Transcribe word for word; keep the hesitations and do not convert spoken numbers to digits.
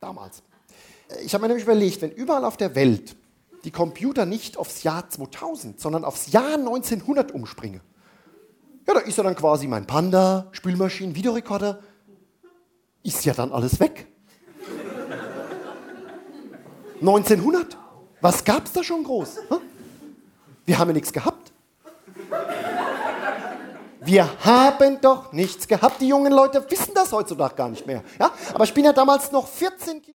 damals. Ich habe mir nämlich überlegt, wenn überall auf der Welt die Computer nicht aufs Jahr zweitausend, sondern aufs Jahr neunzehnhundert umspringen, ja, da ist ja dann quasi mein Panda, Spülmaschinen, Videorekorder, ist ja dann alles weg. neunzehnhundert? Was gab's da schon groß? Hm? Wir haben ja nichts gehabt. Wir haben doch nichts gehabt. Die jungen Leute wissen das heutzutage gar nicht mehr. Ja? Aber ich bin ja damals noch vierzehn